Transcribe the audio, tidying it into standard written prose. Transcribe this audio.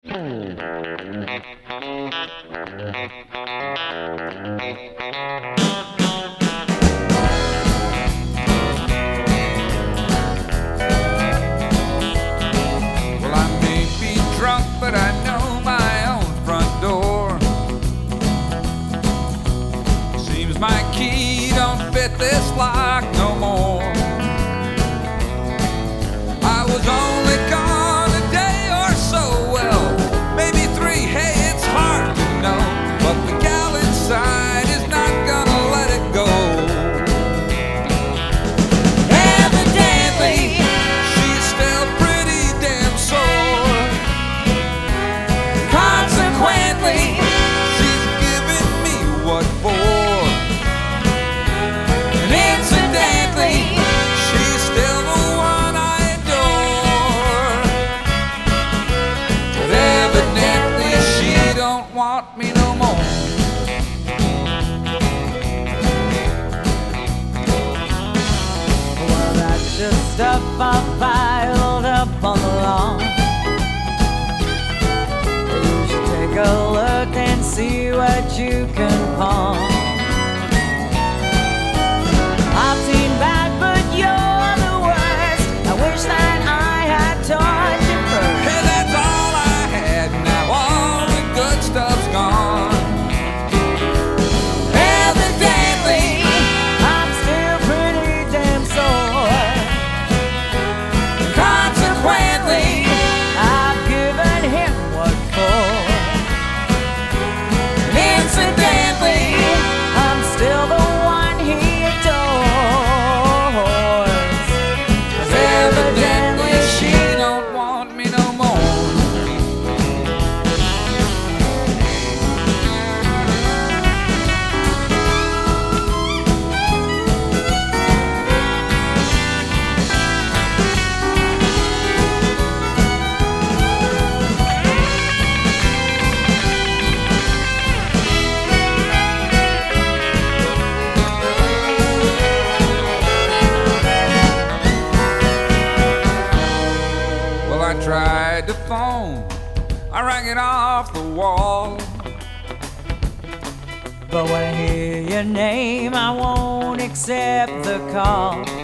Well, I may be drunk, but I know my own front door. Seems my key don't fit this lock no more. I was only gone a day or so, well, maybe 3, hey, it's hard to know, but the gal inside is not gonna let it go. Evidently, she's still pretty damn sore. Consequently, she's giving me what for. And incidentally, she's still the one I adore. But evidently, she don't want me no more. Well, that's just stuff I piled up on the lawn. You should take a look and see what you can pawn. I've seen bad, but you're the worst. I wish that I had taught you first. Hey, that's all I had, now all the good stuff's gone. Evidently, I'm still pretty damn sore. Consequently, I've given him what for. Incidentally, I'm still the one he adores. 'Cause evidently She don't want me no more. Well, I tried to phone, I rang it off the wall. But when I hear your name, I won't accept the call.